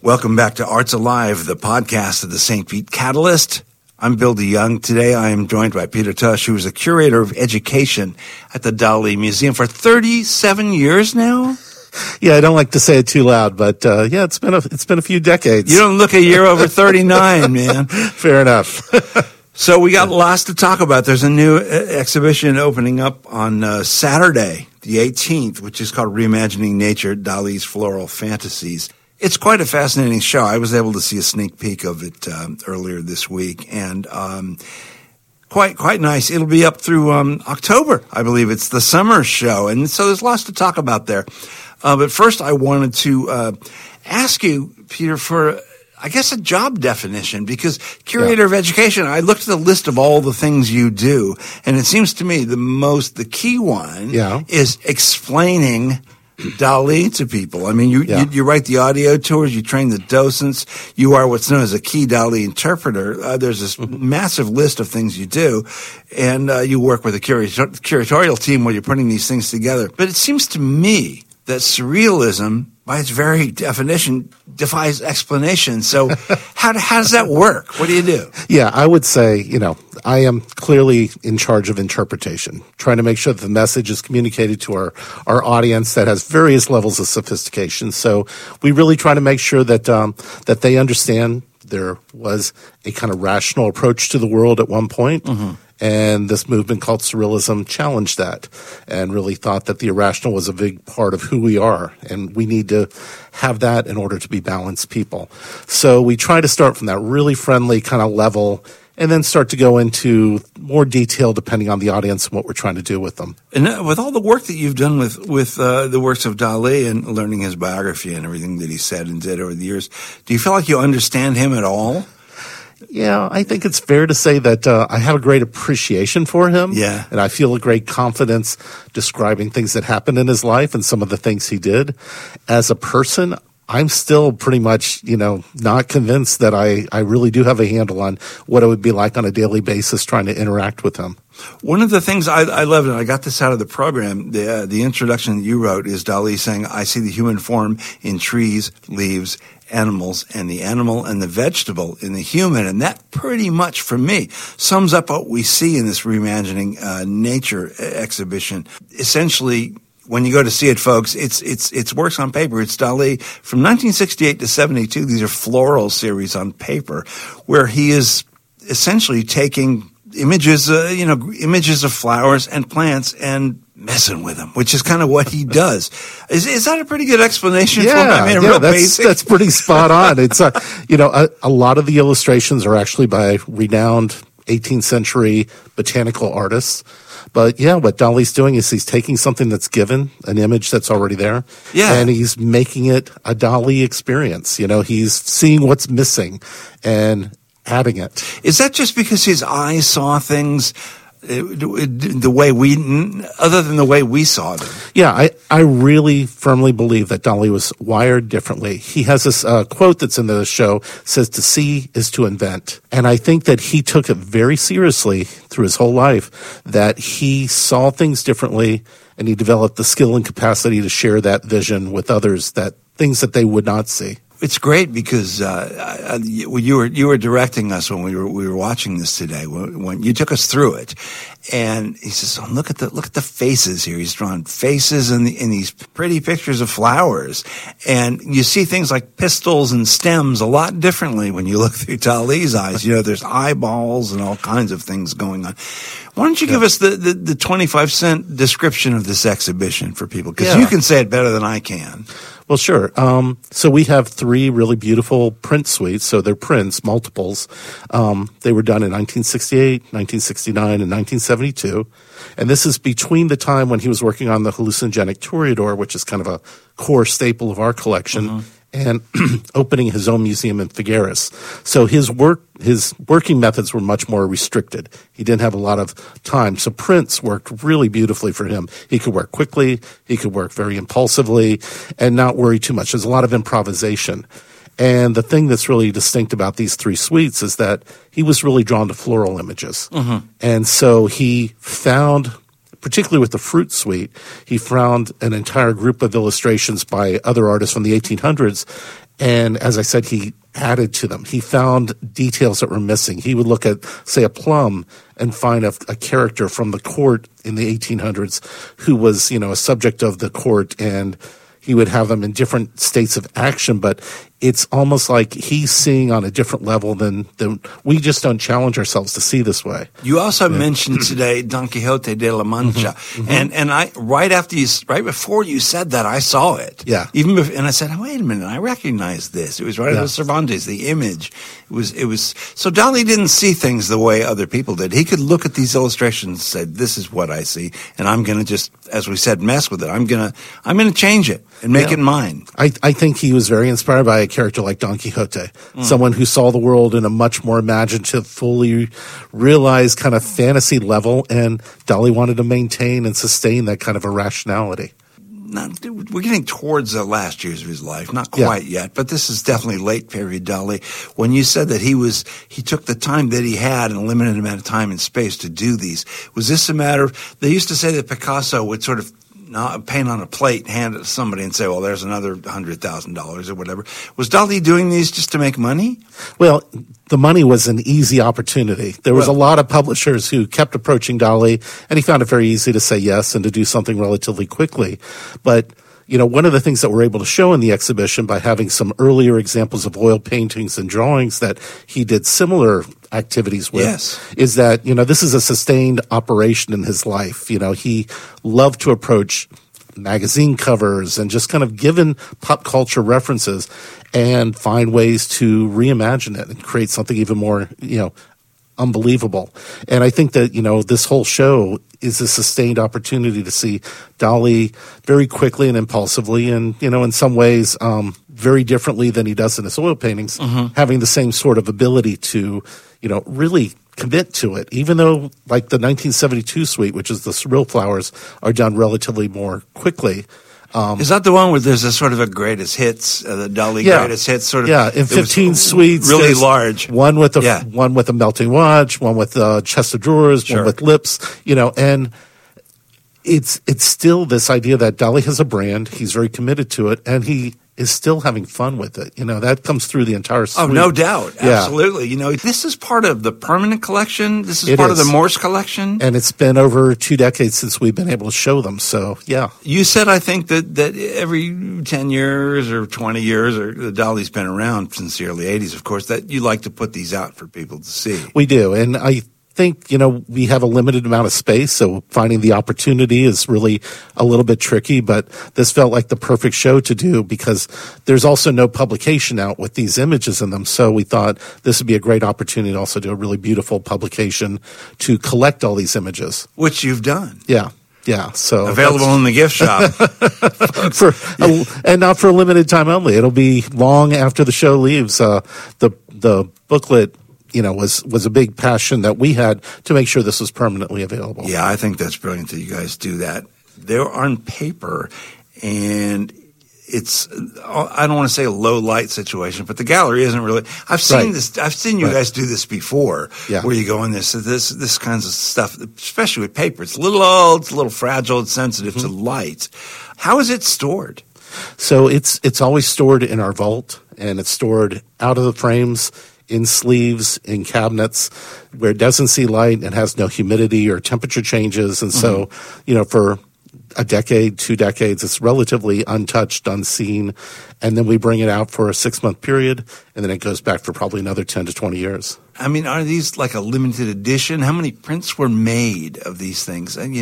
Welcome back to Arts Alive, the podcast of the St. Pete Catalyst. I'm Bill DeYoung. Today I am joined by Peter Tush, who is a curator of education at the Dali Museum for 37 years now. Yeah, I don't like to say it too loud, but yeah, it's been a few decades. You don't look a year over 39, man. Fair enough. So we got lots to talk about. There's a new exhibition opening up on Saturday, the 18th, which is called Reimagining Nature, Dali's Floral Fantasies. It's quite a fascinating show. I was able to see a sneak peek of it earlier this week, and quite nice. It'll be up through October, I believe. It's the summer show, and so there's lots to talk about there. But first, I wanted to ask you, Peter, for I guess a job definition, because curator of education, I looked at the list of all the things you do, and it seems to me the key one is explaining Dali to people. I mean, you write the audio tours, you train the docents, you are what's known as a key Dali interpreter. There's this massive list of things you do, and you work with a curatorial team while you're putting these things together. But it seems to me that surrealism, by its very definition, defies explanation. So how does that work? What do you do? Yeah, I would say, I am clearly in charge of interpretation, trying to make sure that the message is communicated to our audience that has various levels of sophistication. So we really try to make sure that that they understand there was a kind of rational approach to the world at one point. Mm-hmm. And this movement called Surrealism challenged that and really thought that the irrational was a big part of who we are. And we need to have that in order to be balanced people. So we try to start from that really friendly kind of level and then start to go into more detail depending on the audience and what we're trying to do with them. And with all the work that you've done with the works of Dali and learning his biography and everything that he said and did over the years, do you feel like you understand him at all? Yeah, I think it's fair to say that I have a great appreciation for him. Yeah. And I feel a great confidence describing things that happened in his life and some of the things he did. As a person, I'm still pretty much, not convinced that I really do have a handle on what it would be like on a daily basis trying to interact with him. One of the things I loved, and I got this out of the program, the introduction that you wrote is Dali saying, I see the human form in trees, leaves, animals, and the animal and the vegetable in the human. And that pretty much, for me, sums up what we see in this Reimagining Nature exhibition. Essentially, when you go to see it, folks, it's works on paper. It's Dali from 1968 to 72. These are floral series on paper where he is essentially taking images of flowers and plants and messing with them, which is kind of what he does. Is that a pretty good explanation for him? I mean, that's pretty spot on. It's a lot of the illustrations are actually by renowned 18th century botanical artists. But yeah, what Dali's doing is he's taking something that's given, an image that's already there, and he's making it a Dali experience. He's seeing what's missing and adding it. Is that just because his eyes saw things the way other than the way we saw them? Yeah, I really firmly believe that Dali was wired differently. He has this quote that's in the show, says to see is to invent. And I think that he took it very seriously through his whole life, that he saw things differently and he developed the skill and capacity to share that vision with others, that things that they would not see. It's great because you were directing us when we were watching this today. When you took us through it, and he says, "Oh, look at the faces here." He's drawn faces in these pretty pictures of flowers, and you see things like pistils and stems a lot differently when you look through Dali's eyes. There's eyeballs and all kinds of things going on. Why don't you give us the 25-cent description of this exhibition for people? Because you can say it better than I can. Well, sure. So we have 3 really beautiful print suites. So they're prints, multiples. They were done in 1968, 1969, and 1972. And this is between the time when he was working on the hallucinogenic Toreador, which is kind of a core staple of our collection, and opening his own museum in Figueres. So his working methods were much more restricted. He didn't have a lot of time. So prints worked really beautifully for him. He could work quickly. He could work very impulsively and not worry too much. There's a lot of improvisation. And the thing that's really distinct about these 3 suites is that he was really drawn to floral images. Mm-hmm. And so he found, particularly with the fruit suite, he found an entire group of illustrations by other artists from the 1800s, And as I said, he added to them. He found details that were missing. He would look at, say, a plum and find a character from the court in the 1800s who was, a subject of the court, and he would have them in different states of action, but it's almost like he's seeing on a different level than we just don't challenge ourselves to see this way. You also mentioned today Don Quixote de la Mancha, and I right before you said that, I saw it. Yeah. And I said, wait a minute, I recognize this. It was right out of Cervantes, the image. It was so Dali didn't see things the way other people did. He could look at these illustrations and say, this is what I see, and I'm going to just, as we said, mess with it. I'm going to change it and make it mine. I think he was very inspired by a character like Don Quixote, someone who saw the world in a much more imaginative, fully realized kind of fantasy level, and Dali wanted to maintain and sustain that kind of irrationality. We're getting towards the last years of his life, not quite yet, but this is definitely late period Dali. When you said that he took the time that he had and a limited amount of time and space to do these, was this a matter of, they used to say that Picasso would sort of paint on a plate, hand it to somebody and say, well, there's another $100,000 or whatever. Was Dali doing these just to make money? Well, the money was an easy opportunity. There was a lot of publishers who kept approaching Dali, and he found it very easy to say yes and to do something relatively quickly. But one of the things that we're able to show in the exhibition by having some earlier examples of oil paintings and drawings that he did similar activities with is that, this is a sustained operation in his life. He loved to approach magazine covers and just kind of given pop culture references and find ways to reimagine it and create something even more, unbelievable. And I think that, this whole show is a sustained opportunity to see Dali very quickly and impulsively and, in some ways, very differently than he does in his oil paintings, having the same sort of ability to, really commit to it, even though like the 1972 suite, which is the surreal flowers, are done relatively more quickly. Is that the one where there's a sort of a greatest hits, the Dali greatest hits sort of? Yeah, in 15 suites. Really large. One with a melting watch, one with a chest of drawers, one with lips, and it's still this idea that Dali has a brand, he's very committed to it, and he is still having fun with it. That comes through the entire suite. Oh, no doubt. Absolutely. This is part of the permanent collection. This is part of the Morse collection. And it's been over 2 decades since we've been able to show them. So, yeah. You said, I think, that every 10 years or 20 years, or the Dali's been around since the early 80s, of course, that you like to put these out for people to see. We do. And I think, we have a limited amount of space, so finding the opportunity is really a little bit tricky, but this felt like the perfect show to do because there's also no publication out with these images in them. So we thought this would be a great opportunity to also do a really beautiful publication to collect all these images. Which you've done. Yeah. Yeah, so available in the gift shop and not for a limited time only. It'll be long after the show leaves. The booklet, was a big passion that we had to make sure this was permanently available. Yeah, I think that's brilliant that you guys do that. They're on paper, and it's, I don't want to say a low light situation, but the gallery isn't really, I've seen this, I've seen you guys do this before, where you go in this kinds of stuff, especially with paper. It's a little old, it's a little fragile, it's sensitive to light. How is it stored? So it's always stored in our vault, and it's stored out of the frames, in sleeves, in cabinets, where it doesn't see light and has no humidity or temperature changes. And so, for a decade, 2 decades, it's relatively untouched, unseen. And then we bring it out for a 6-month period, and then it goes back for probably another 10 to 20 years. I mean, are these like a limited edition? How many prints were made of these things? And,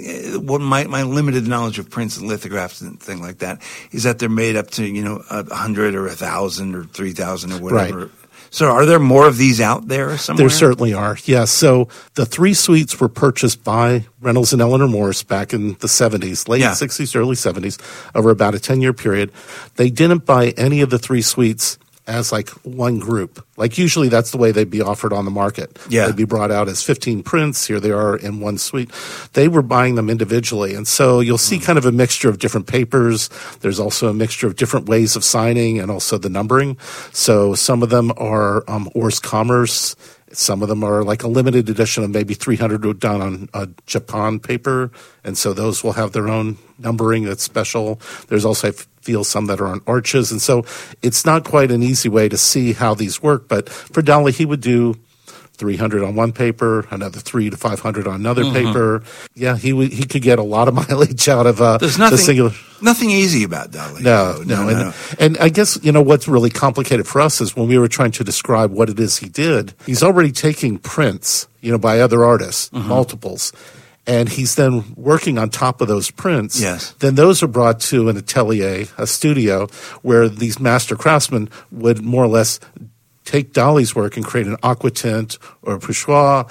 my limited knowledge of prints and lithographs and things like that is that they're made up to, 100 or 1,000 or 3,000 or whatever. Right. So are there more of these out there somewhere? There certainly are, yes. So the 3 suites were purchased by Reynolds and Eleanor Morse back in the 70s, late 60s, early 70s, over about a 10-year period. They didn't buy any of the 3 suites as like one group. Like usually that's the way they'd be offered on the market. Yeah. They'd be brought out as 15 prints. Here they are in one suite. They were buying them individually. And so you'll see kind of a mixture of different papers. There's also a mixture of different ways of signing and also the numbering. So some of them are Ars Commerce. Some of them are like a limited edition of maybe 300 done on a Japan paper. And so those will have their own numbering that's special. There's also steel, some that are on arches. And so it's not quite an easy way to see how these work. But for Dali, he would do 300 on one paper, another 300 to 500 on another paper. Yeah, he could get a lot of mileage out of There's the singular. nothing easy about Dali. No. And I guess, what's really complicated for us is when we were trying to describe what it is he did, he's already taking prints, by other artists, multiples. And he's then working on top of those prints. Yes. Then those are brought to an atelier, a studio, where these master craftsmen would more or less take Dali's work and create an aquatint or a pochoir,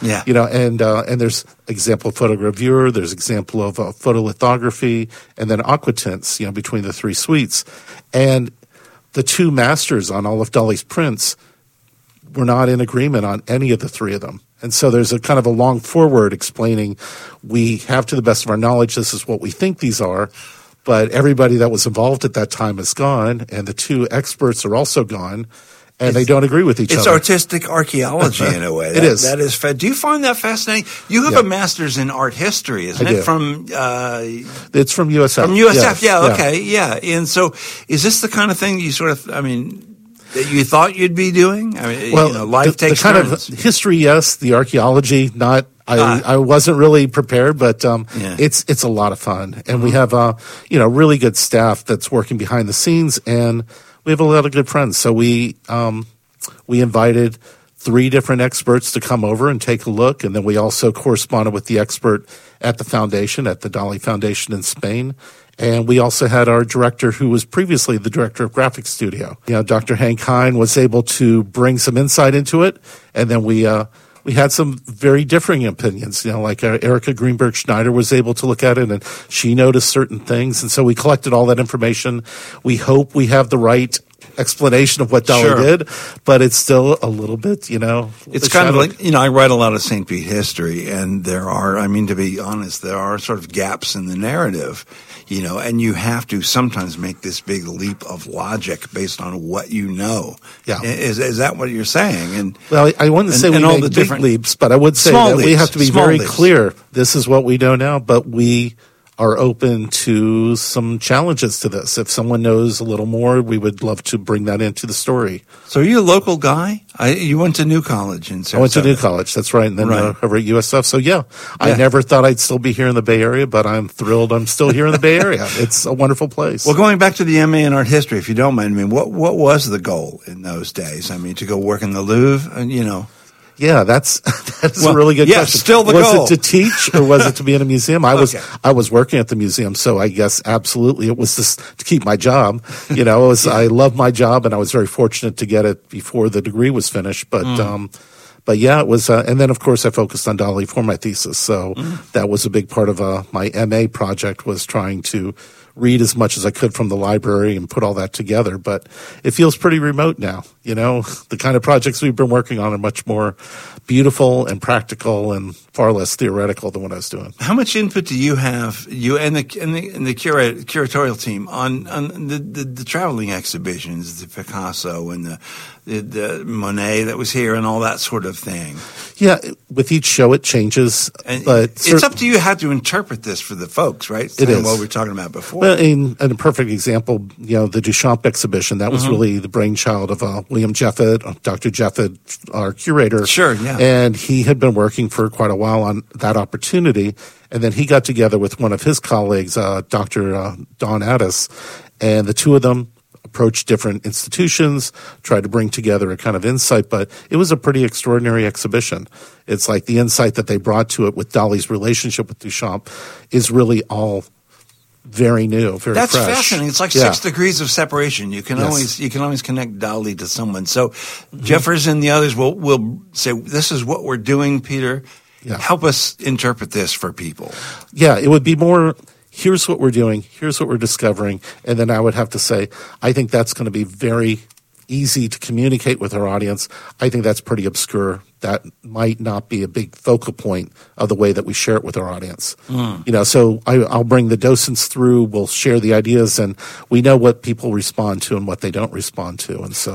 and there's example of photogravure, there's example of photolithography, and then aquatints, between the three suites. And the two masters on all of Dali's prints were not in agreement on any of the three of them. And so there's a kind of a long forward explaining, we have to the best of our knowledge, this is what we think these are, but everybody that was involved at that time is gone, and the two experts are also gone. And they don't agree with each other. It's artistic archaeology in a way. It is. That is. Do you find that fascinating? You have a master's in art history, isn't it? Do. From it's from USF. From USF, yeah. Okay, yeah. And so, is this the kind of thing you sort of? that you thought you'd be doing? Life takes the kind turns. of history, yes. The archaeology, not. I wasn't really prepared, but it's a lot of fun, and we have really good staff that's working behind the scenes, and we have a lot of good friends. So we invited 3 different experts to come over and take a look, and then we also corresponded with the expert at the foundation, at the Dali Foundation in Spain. And we also had our director, who was previously the director of Graphic Studio. Dr. Hank Hine was able to bring some insight into it, and then we had some very differing opinions, like Erica Greenberg Schneider was able to look at it, and she noticed certain things. And so we collected all that information. We hope we have the right explanation of what Dali did, but it's still a little bit, It's kind of like, I write a lot of St. Pete history, and there are, to be honest, there are sort of gaps in the narrative. And you have to sometimes make this big leap of logic based on what you know. Yeah. Is that what you're saying? And well, I wouldn't say we make big leaps, but I would say that we have to be very clear. This is what we know now, but we are open to some challenges to this. If someone knows a little more, we would love to bring that into the story. So are you a local guy? You went to New College in Sarasota. I went to New College, that's right, and then over at USF. So I never thought I'd still be here in the Bay Area, but I'm thrilled I'm still here in the Bay Area. It's a wonderful place. Well, going back to the MA in art history, if you don't mind, what was the goal in those days? To go work in the Louvre, and Yeah, that's a really good question. Still the goal. Was it to teach or was it to be in a museum? I was working at the museum, so I guess absolutely it was just to keep my job. I loved my job, and I was very fortunate to get it before the degree was finished. But it was. And then of course I focused on Dali for my thesis, so that was a big part of my MA project, was trying to read as much as I could from the library and put all that together. But it feels pretty remote now. The kind of projects we've been working on are much more beautiful and practical and far less theoretical than what I was doing. How much input do you have, you and the curatorial team, on the traveling exhibitions, the Picasso and the Monet that was here and all that sort of thing? Yeah, with each show it changes. But it's up to you how to interpret this for the folks, right? It is. What we were talking about before. Well, in a perfect example, the Duchamp exhibition, that was really the brainchild of William Jeffett, Dr. Jeffett, our curator. Sure, yeah. And he had been working for quite a while on that opportunity. And then he got together with one of his colleagues, Dr. Don Addis, and the two of them approached different institutions, tried to bring together a kind of insight, but it was a pretty extraordinary exhibition. It's like the insight that they brought to it with Dali's relationship with Duchamp is really all very new, very fresh. That's fascinating. It's like 6 degrees of separation. You can always connect Dali to someone. So Jeffers and the others will say, "This is what we're doing, Peter. Yeah. Help us interpret this for people." Yeah, it would be more, here's what we're doing, here's what we're discovering, and then I would have to say, I think that's going to be very easy to communicate with our audience. I think that's pretty obscure. That might not be a big focal point of the way that we share it with our audience. So I'll bring the docents through, we'll share the ideas, and we know what people respond to and what they don't respond to. And so,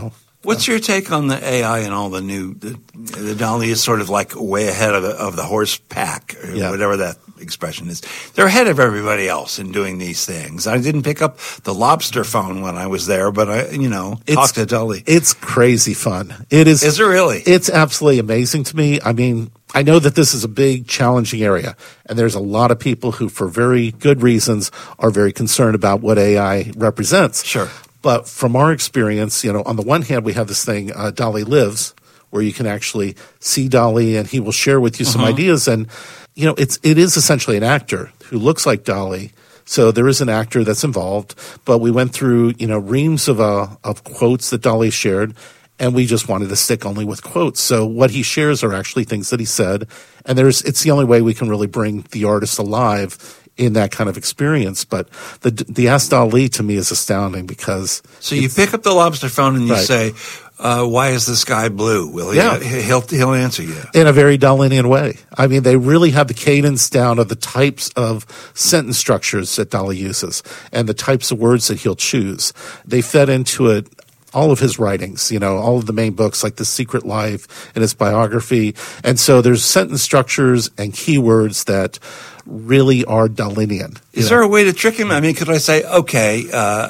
What's your take on the AI and all the new? The Dali is sort of like way ahead of the horse pack, or whatever that expression is. They're ahead of everybody else in doing these things. I didn't pick up the lobster phone when I was there, but I, talked to Dali. It's crazy fun. It is. Is it really? It's absolutely amazing to me. I mean, I know that this is a big, challenging area, and there's a lot of people who, for very good reasons, are very concerned about what AI represents. Sure. But from our experience, on the one hand, we have this thing, Dali Lives, where you can actually see Dali and he will share with you some ideas. And, it is essentially an actor who looks like Dali. So there is an actor that's involved. But we went through, reams of quotes that Dali shared, and we just wanted to stick only with quotes. So what he shares are actually things that he said. And it's the only way we can really bring the artist alive in that kind of experience. But the Ask Dali to me is astounding because... So you pick up the lobster phone and you say, why is the sky blue? He'll answer you. In a very Dalinian way. I mean, they really have the cadence down of the types of sentence structures that Dali uses and the types of words that he'll choose. They fed into it all of his writings, all of the main books like The Secret Life and his biography. And so there's sentence structures and keywords that really are Dalinian. Is there a way to trick him? I mean, could I say, okay,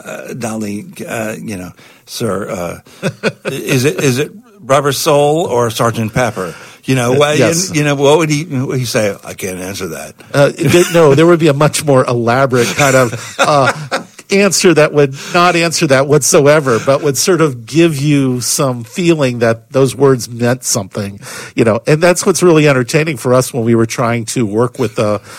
Dali, sir, is it Rubber Soul or Sgt. Pepper? Yes. What would he say? I can't answer that. No, there would be a much more elaborate kind of answer that would not answer that whatsoever, but would sort of give you some feeling that those words meant something, and that's what's really entertaining for us when we were trying to work with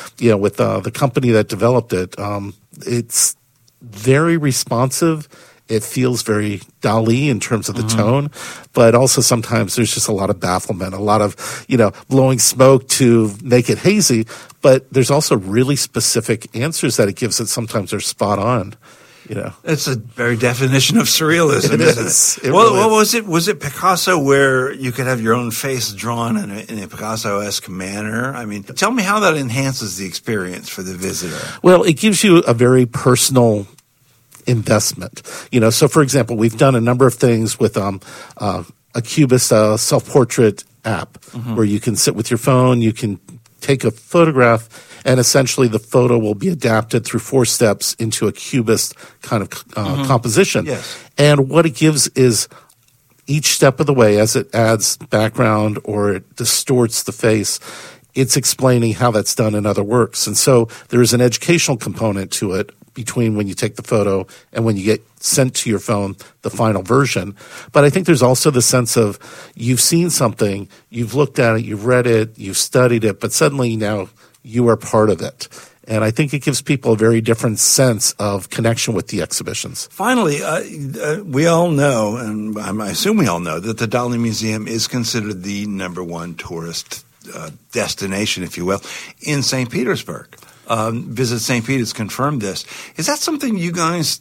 the company that developed it. It's very responsive. It feels very Dali in terms of the tone, but also sometimes there's just a lot of bafflement, a lot of, blowing smoke to make it hazy, but there's also really specific answers that it gives that sometimes they're spot on, It's a very definition of surrealism, isn't it? What was it? Was it Picasso where you could have your own face drawn in a Picasso-esque manner? I mean, tell me how that enhances the experience for the visitor. Well, it gives you a very personal investment. So for example, we've done a number of things with a Cubist self-portrait app where you can sit with your phone, you can take a photograph, and essentially the photo will be adapted through 4 steps into a Cubist kind of composition. Yes. And what it gives is each step of the way, as it adds background or it distorts the face, it's explaining how that's done in other works. And so there is an educational component to it between when you take the photo and when you get sent to your phone the final version. But I think there's also the sense of you've seen something, you've looked at it, you've read it, you've studied it, but suddenly now you are part of it. And I think it gives people a very different sense of connection with the exhibitions. Finally, we all know, and I assume we all know, that the Dali Museum is considered the #1 tourist destination, if you will, in St. Petersburg. Visit St. Peter's confirmed this. Is that something you guys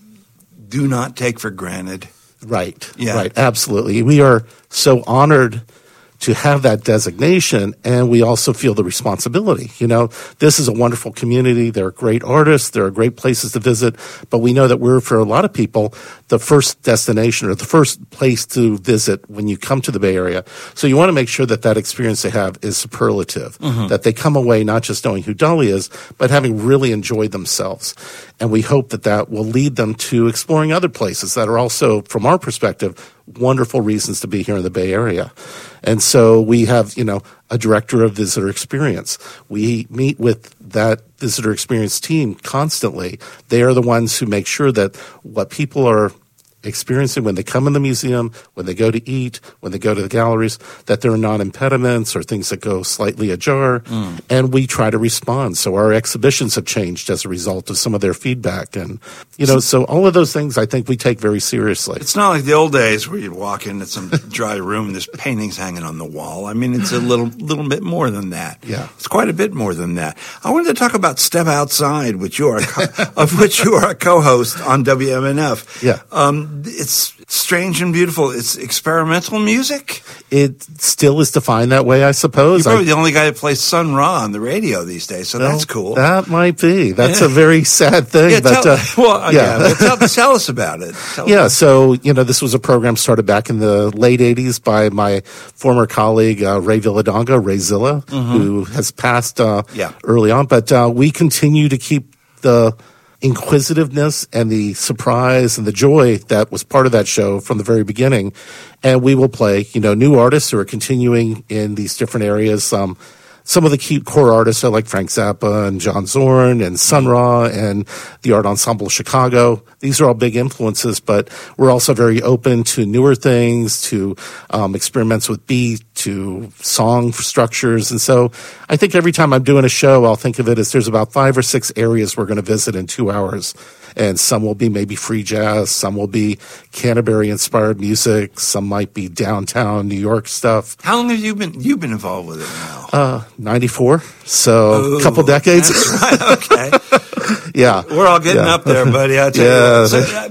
do not take for granted? Right. Yeah. Right. Absolutely. We are so honored to have that designation, and we also feel the responsibility. This is a wonderful community. There are great artists. There are great places to visit. But we know that we're, for a lot of people, the first destination or the first place to visit when you come to the Bay Area. So you want to make sure that that experience they have is superlative, that they come away not just knowing who Dali is, but having really enjoyed themselves. And we hope that that will lead them to exploring other places that are also, from our perspective, wonderful reasons to be here in the Bay Area. And so we have, a director of visitor experience. We meet with that visitor experience team constantly. They are the ones who make sure that what people are experiencing when they come in the museum, when they go to eat, when they go to the galleries, that there are non-impediments or things that go slightly ajar, and we try to respond. So our exhibitions have changed as a result of some of their feedback. And, so all of those things I think we take very seriously. It's not like the old days where you'd walk into some dry room and there's paintings hanging on the wall. I mean, it's a little bit more than that. Yeah. It's quite a bit more than that. I wanted to talk about Step Outside, of which you are a co-host on WMNF. Yeah. it's strange and beautiful. It's experimental music. It still is defined that way, I suppose. You're probably the only guy that plays Sun Ra on the radio these days, so that's cool. That might be. That's a very sad thing. Yeah, but, tell us about it. So, this was a program started back in the late 80s by my former colleague, Ray Villadonga, Ray Zilla, who has passed early on. But we continue to keep the inquisitiveness and the surprise and the joy that was part of that show from the very beginning. And we will play, new artists who are continuing in these different areas. Some of the key core artists are like Frank Zappa and John Zorn and Sun Ra and the Art Ensemble Chicago. These are all big influences, but we're also very open to newer things, to experiments with beat, to song structures. And so I think every time I'm doing a show, I'll think of it as there's about 5 or 6 areas we're going to visit in 2 hours. And some will be maybe free jazz, some will be Canterbury-inspired music, some might be downtown New York stuff. How long have you been involved with it now? 94, so a couple decades. That's right, okay. Yeah. We're all getting up there, buddy, I tell you.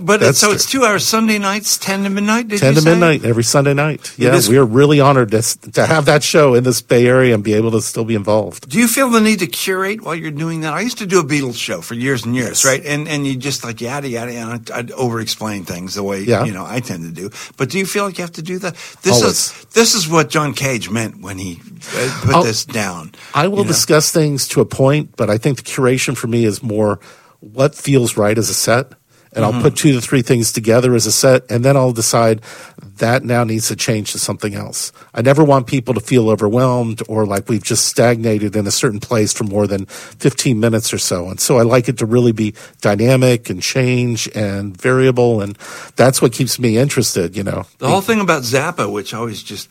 So it's true. 2 hours Sunday nights, 10 to midnight, 10 to midnight, every Sunday night. Yeah, we are really honored to have that show in this Bay Area and be able to still be involved. Do you feel the need to curate while you're doing that? I used to do a Beatles show for years and years, right? And you just like yada, yada, and I'd over-explain things the way, I tend to do. But do you feel like you have to do that? This is what John Cage meant when he put this down. I will discuss things to a point, but I think the curation for me is more what feels right as a set. And I'll put 2 to 3 things together as a set, and then I'll decide that now needs to change to something else. I never want people to feel overwhelmed or like we've just stagnated in a certain place for more than 15 minutes or so. And so I like it to really be dynamic and change and variable, and that's what keeps me interested, The whole thing about Zappa, which always just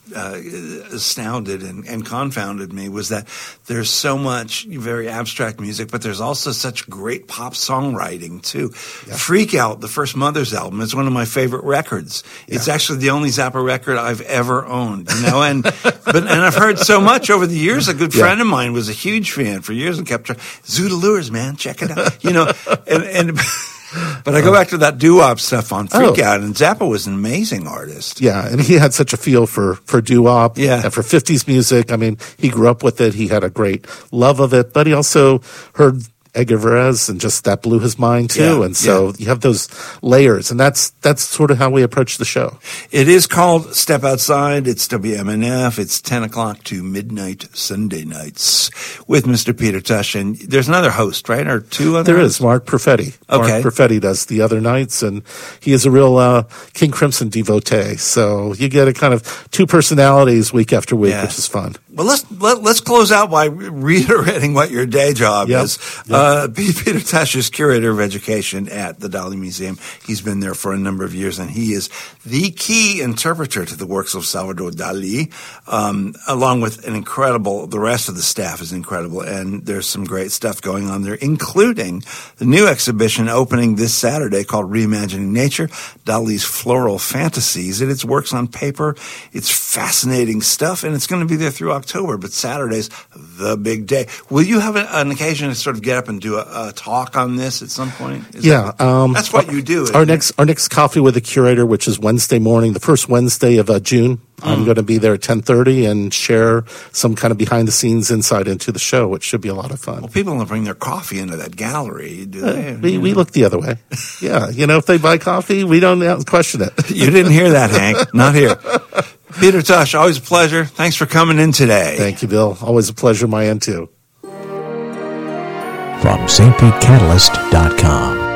astounded and confounded me, was that there's so much very abstract music, but there's also such great pop songwriting, too. Yeah. Freak Out, the first Mothers album, is one of my favorite records. It's actually the only Zappa record I've ever owned, and I've heard so much over the years. A good friend of mine was a huge fan for years and kept trying, Zoot Allures, man, check it out, But I go back to that doo-wop stuff on Freak Out, and Zappa was an amazing artist. Yeah, and he had such a feel for doo-wop and for 50s music. I mean, he grew up with it. He had a great love of it, but he also heard Edgar Varese, and just that blew his mind too. And so you have those layers, and that's sort of how we approach the show. It is called Step Outside. It's WMNF. It's 10 o'clock to midnight Sunday nights with Mr. Peter Tosh. And there's another host, right? Or 2 other There is, Mark Perfetti. Okay. Mark Perfetti does the other nights, and he is a real King Crimson devotee. So you get a kind of 2 personalities week after week, which is fun. Well, let's close out by reiterating what your day job is. Peter Tosh is curator of education at the Dali Museum. He's been there for a number of years, and he is the key interpreter to the works of Salvador Dali, along with the rest of the staff is incredible, and there's some great stuff going on there, including the new exhibition opening this Saturday called Reimagining Nature, Dali's Floral Fantasies. It's works on paper. It's fascinating stuff, and it's going to be there through October, but Saturday's the big day. Will you have an occasion to sort of get up and do a talk on this at some point? That's what you do. Our next coffee with the curator, which is Wednesday morning, the first Wednesday of June. I'm going to be there at 10:30 and share some kind of behind-the-scenes insight into the show, which should be a lot of fun. Well, people don't bring their coffee into that gallery, do they? We look the other way. Yeah, if they buy coffee, we don't question it. You didn't hear that, Hank. Not here. Peter Tosh, always a pleasure. Thanks for coming in today. Thank you, Bill. Always a pleasure, my end, too. From stpetecatalyst.com.